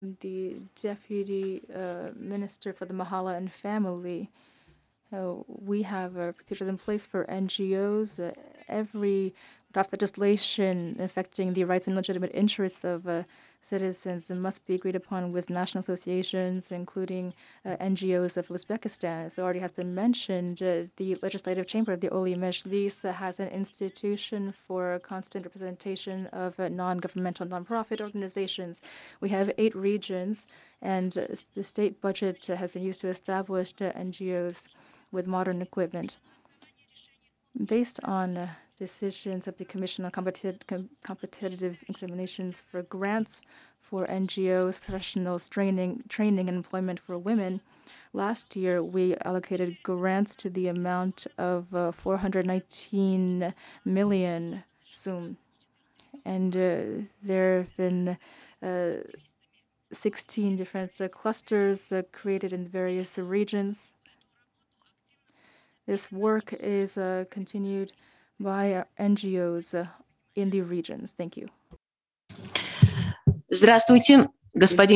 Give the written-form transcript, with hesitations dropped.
the Deputy Minister for the Mahala and Family. We have procedures in place for NGOs. Every draft legislation affecting the rights and legitimate interests of citizens must be agreed upon with national associations, including NGOs of Uzbekistan. As already has been mentioned, the Legislative Chamber of the Oli Mejlis has an institution for constant representation of non-governmental, non-profit organizations. We have 8 regions, and the state budget has been used to establish NGOs with modern equipment. Based on decisions of the Commission on Competitive Examinations for grants for NGOs, professionals, training and employment for women, last year we allocated grants to the amount of 419 million sum. And there have been 16 different clusters created in various regions. This work is continued by NGOs in the regions. Thank you. Здравствуйте, господин